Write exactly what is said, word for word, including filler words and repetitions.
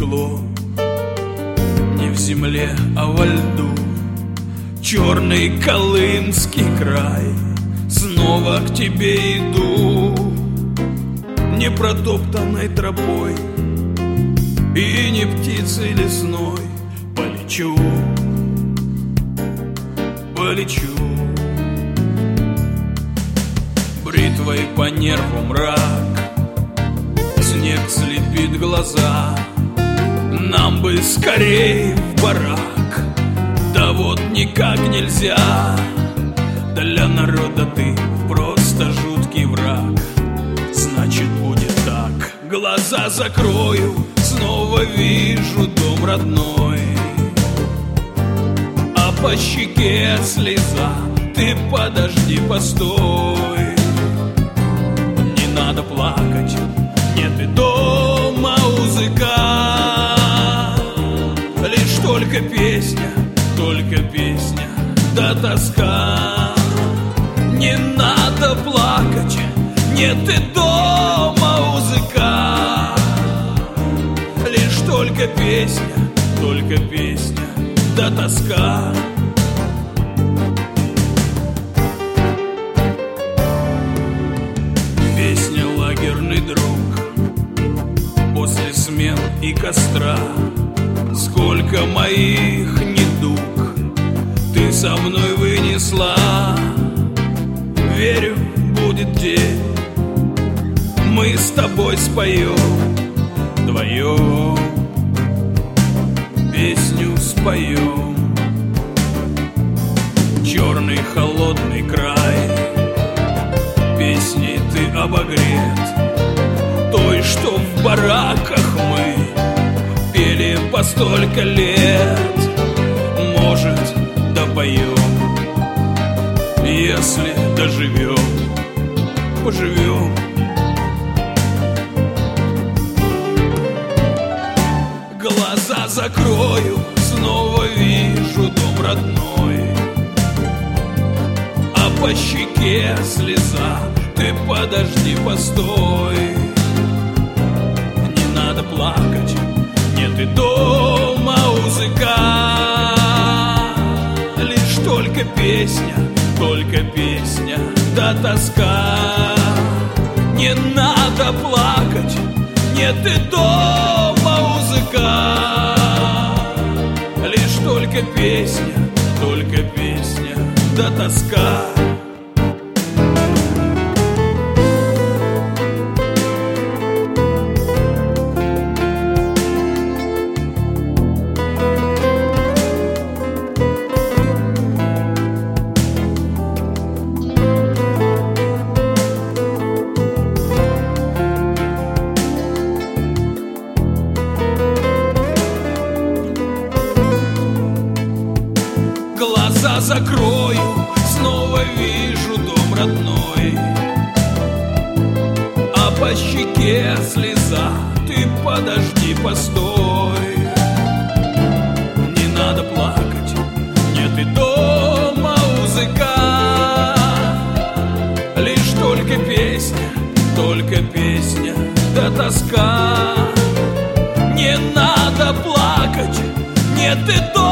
стекло. Не в земле, а во льду черный колымский край. Снова к тебе иду непротоптанной тропой, и не птицей лесной полечу, полечу. Бритвой по нерву мрак, снег слепит глаза. Нам бы скорей в барак, да вот никак нельзя. Для народа ты просто жуткий враг. Значит, будет так. Глаза закрою, снова вижу дом родной, а по щеке слеза. Ты подожди, постой. Не надо плакать, нет и дома узыка. Лишь только песня, только песня, да тоска. Не надо плакать, нет и дома узыка. Лишь только песня, только песня, да тоска. Песня лагерный друг после смен и костра. Сколько моих недуг ты со мной вынесла. Верю, будет день, мы с тобой споем вдвоем, песню споем. Черный холодный край, песней ты обогрет, той, что в бараках мы пели по столько лет. Может, допоем, если доживем, поживем. Глаза закрою, снова вижу дом родной, а по щеке слеза. Ты подожди, постой. Не надо плакать, нет и дома узыка. Лишь только песня, только песня, да тоска. Не надо плакать, нет и дома узыка. Лишь только песня, только песня, да тоска. Глаза закрою, снова вижу дом родной, а по щеке слеза. Ты подожди, постой. Не надо плакать, нет и дома узыка. Лишь только песня, только песня, да тоска. Не надо плакать, нет и дома